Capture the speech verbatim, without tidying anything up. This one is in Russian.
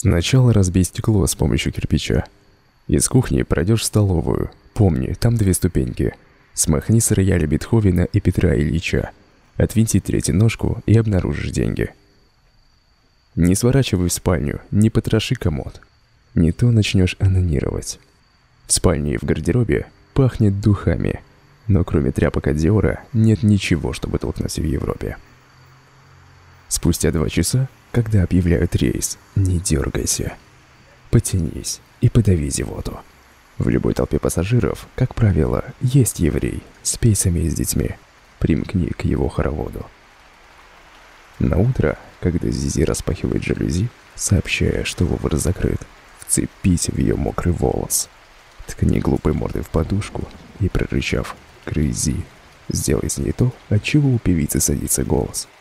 Сначала разбей стекло с помощью кирпича. Из кухни пройдешь в столовую. Помни, там две ступеньки. Смахни с рояля Бетховена и Петра Ильича. Отвинти третью ножку и обнаружишь деньги. Не сворачивай в спальню, не потроши комод. Не то начнешь анонировать. В спальне и в гардеробе пахнет духами, но кроме тряпок от Диора нет ничего, чтобы толкнуть в Европе. Спустя два часа, когда объявляют рейс, не дергайся. Потянись и подави зевоту. В любой толпе пассажиров, как правило, есть еврей с пейсами и с детьми. Примкни к его хороводу. На утро, когда Зизи распахивает жалюзи, сообщая, что вывод закрыт, вцепись в ее мокрый волос. Ткни глупой мордой в подушку и, прорычав «грызи», сделай с ней то, от чего у певицы садится голос.